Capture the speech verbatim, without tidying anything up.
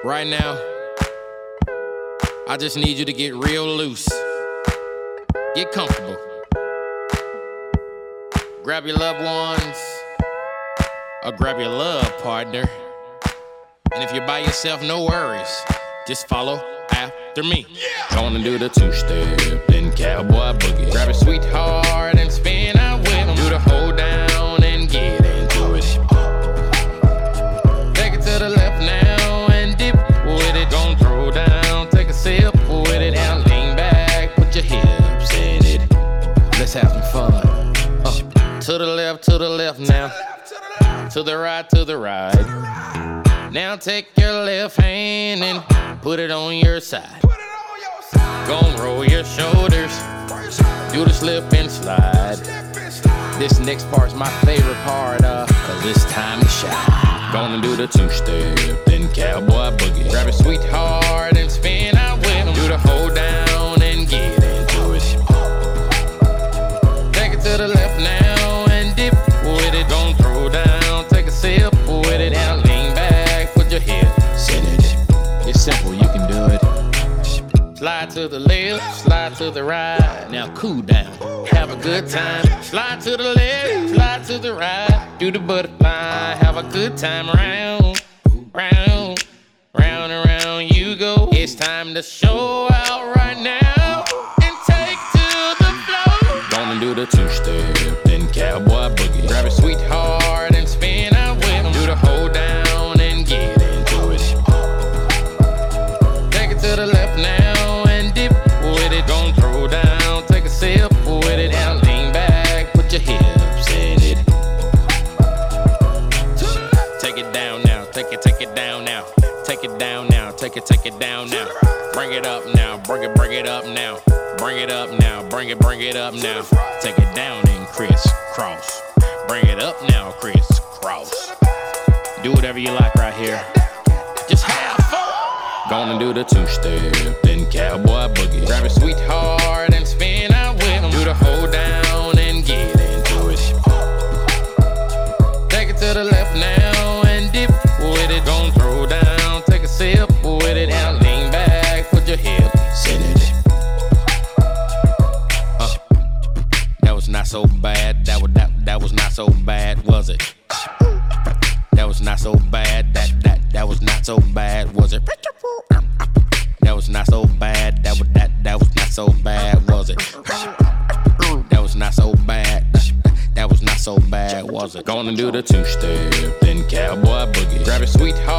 Right now, I just need you to get real loose. Get comfortable. Grab your loved ones, or grab your love partner. And if you're by yourself, no worries. Just follow after me. Yeah. Gonna do the two-step, then cowboy boogie. Grab your sweetheart and spin out with him. Do the hold down and get into it. Take it to the left now and dip with it. Gonna throw down, take a sip with it. And lean back, put your hips in it. Let's have some fun. Uh, to the left, to the left now. To the right, to the right. Now take your left hand and put it on your side. Gon' roll your shoulders. Do the slip and slide. This next part's my favorite part, uh, cause it's time to shine. Gonna do the two-step, then cowboy boogie. Grab your sweetheart and spin out with him. Do the hold down and get into it. Take it to the left now and dip with it. Gon' throw down, take a sip with it. And lean back, put your hips in it. It's simple, you can do it. Slide to the left, slide to the right. Now cool down, have a good time. Slide to the left, slide to the right. Do the butterfly, have a good time. Round, round, round and round you go. It's time to show out right now and take to the floor. Gonna do the two-step, then cowboy boogie. Grab a sweetheart and spin out with him. Do the hold down and get into it. Take it to the left now. Gon' throw down, take a sip with it, and lean back, put your hips in it. Take it down now, take it, take it down now. Take it down now, take it, take it down now. Bring it up now, bring it, bring it up now. Bring it up now, bring it, bring it up now. Take it down and crisscross. Bring it up now, crisscross. Do whatever you like right here. Just have fun. Gonna do the two-step, then cowboy boogie. Grab your sweetheart and spin out with him. Do the hold down and get into it. Take it to the left now and dip with it. Gon' throw down, take a sip with it. And lean back, put your hips in it. Uh, that was not so bad, that was, that, that was not so bad, was it? That was not so bad, that, that, that was not so bad, was it? That was not so bad, that was, that, that was not so bad, was it? That was not so bad, that was not so bad, was it? Gonna do the two-step, then cowboy boogie. Grab your sweetheart